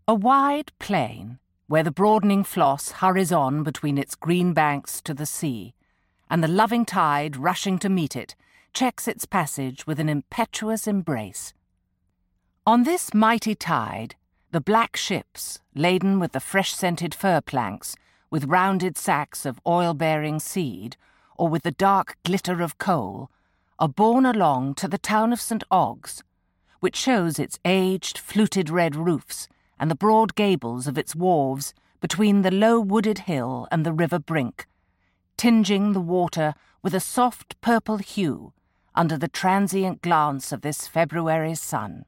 A wide plain, where the broadening Floss hurries on between its green banks to the sea, and the loving tide rushing to meet it checks its passage with an impetuous embrace. On this mighty tide, the black ships, laden with the fresh-scented fir planks, with rounded sacks of oil-bearing seed, or with the dark glitter of coal, are borne along to the town of St. Ogg's, which shows its aged, fluted red roofs and the broad gables of its wharves between the low wooded hill and the river brink, tinging the water with a soft purple hue under the transient glance of this February sun.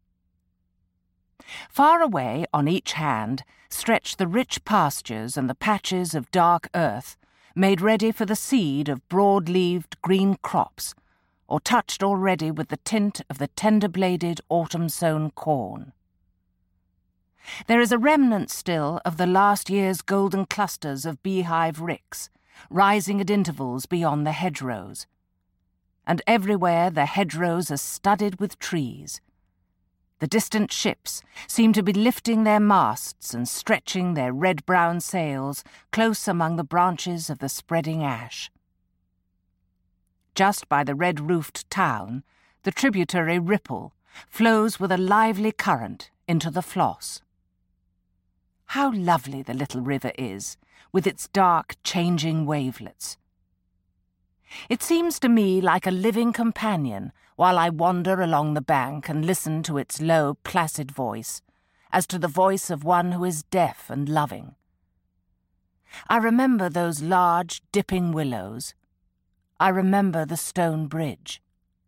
Far away on each hand stretch the rich pastures and the patches of dark earth made ready for the seed of broad-leaved green crops, or touched already with the tint of the tender-bladed autumn-sown corn. There is a remnant still of the last year's golden clusters of beehive ricks, rising at intervals beyond the hedgerows. And everywhere the hedgerows are studded with trees. The distant ships seem to be lifting their masts and stretching their red-brown sails close among the branches of the spreading ash. Just by the red-roofed town, the tributary Ripple flows with a lively current into the Floss. How lovely the little river is, with its dark, changing wavelets. It seems to me like a living companion while I wander along the bank and listen to its low, placid voice, as to the voice of one who is deaf and loving. I remember those large, dipping willows. I remember the stone bridge.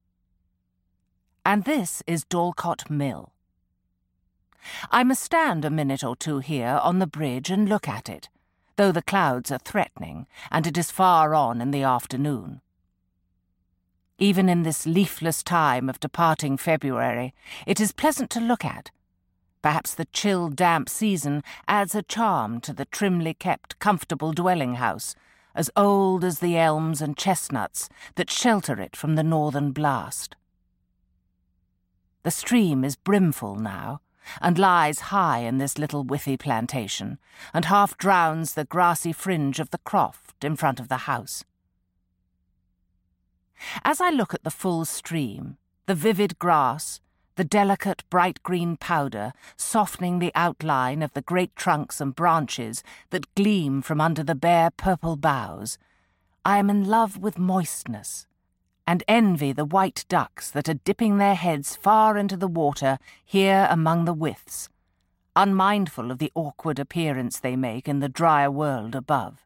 And this is Dorlcote Mill. I must stand a minute or two here on the bridge and look at it, though the clouds are threatening and it is far on in the afternoon. Even in this leafless time of departing February, it is pleasant to look at. Perhaps the chill, damp season adds a charm to the trimly kept, comfortable dwelling house, as old as the elms and chestnuts that shelter it from the northern blast. The stream is brimful now, and lies high in this little withy plantation, and half drowns the grassy fringe of the croft in front of the house. As I look at the full stream, the vivid grass, the delicate bright green powder softening the outline of the great trunks and branches that gleam from under the bare purple boughs, I am in love with moistness, and envy the white ducks that are dipping their heads far into the water here among the withes, unmindful of the awkward appearance they make in the drier world above.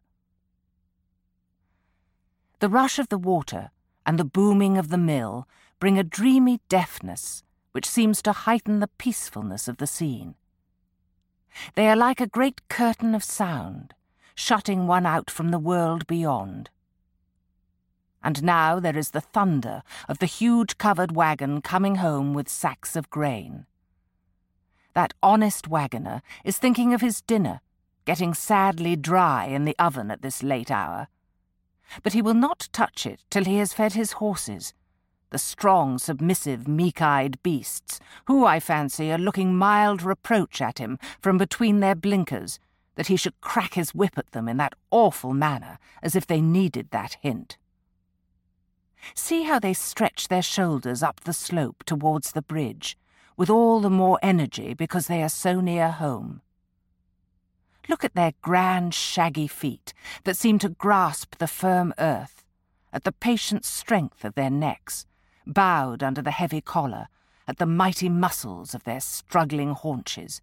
The rush of the water and the booming of the mill bring a dreamy deafness which seems to heighten the peacefulness of the scene. They are like a great curtain of sound, shutting one out from the world beyond. And now there is the thunder of the huge covered wagon coming home with sacks of grain. That honest wagoner is thinking of his dinner, getting sadly dry in the oven at this late hour. But he will not touch it till he has fed his horses, the strong, submissive, meek-eyed beasts, who, I fancy, are looking mild reproach at him from between their blinkers, that he should crack his whip at them in that awful manner, as if they needed that hint. See how they stretch their shoulders up the slope towards the bridge, with all the more energy because they are so near home. Look at their grand, shaggy feet that seem to grasp the firm earth, at the patient strength of their necks, bowed under the heavy collar, at the mighty muscles of their struggling haunches.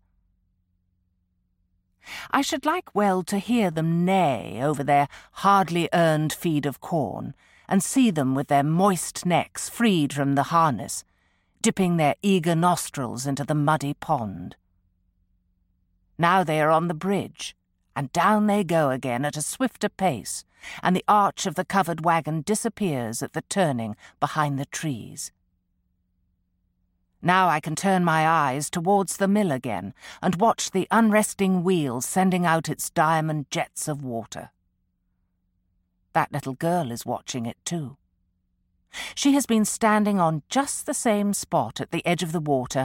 I should like well to hear them neigh over their hardly earned feed of corn, and see them with their moist necks freed from the harness, dipping their eager nostrils into the muddy pond. Now they are on the bridge, and down they go again at a swifter pace, and the arch of the covered wagon disappears at the turning behind the trees. Now I can turn my eyes towards the mill again and watch the unresting wheel sending out its diamond jets of water. That little girl is watching it too. She has been standing on just the same spot at the edge of the water